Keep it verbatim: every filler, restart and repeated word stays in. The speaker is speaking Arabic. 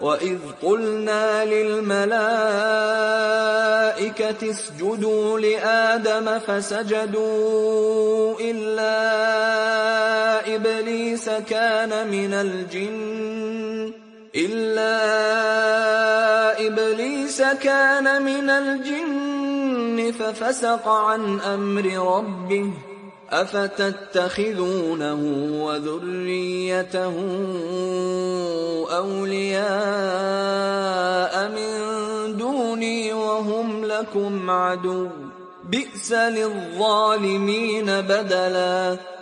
وَإِذْ قُلْنَا لِلْمَلَائِكَةِ اسْجُدُوا لِآدَمَ فَسَجَدُوا إِلَّا إِبْلِيسَ كَانَ مِنَ الْجِنِّ إِلَّا إِبْلِيسَ كَانَ مِنَ الْجِنِّ فَفَسَقَ عَنْ أَمْرِ رَبِّهِ أَفَتَتَّخِذُونَهُ وَذُرِّيَّتَهُ أَوْلِيَاءَ مِن دُونِي وَهُمْ لَكُمْ عَدُوٌّ ۚ بِئْسَ لِلظَّالِمِينَ بَدَلًا